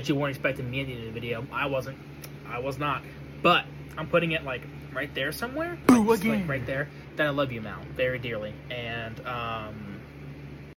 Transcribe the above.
bet you weren't expecting me at the end of the video. I wasn't. I was not. But I'm putting it right there somewhere. Like, right there. That I love you, Mal, very dearly. And